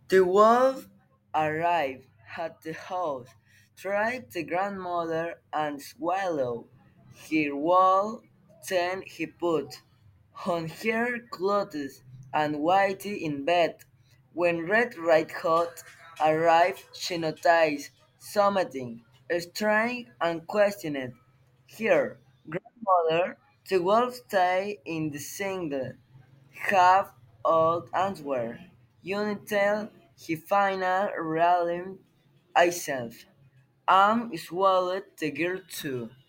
The wolf arrived at the house, tried the grandmother and swallowed her whole, then he put on her clothes and waited in bed. When Red Riding Hood arrived, she noticed something strange and questioned. Here, grandmother, the wolf stayed in the single half old answer, until he finally realized himself. I'm swallowed the girl too.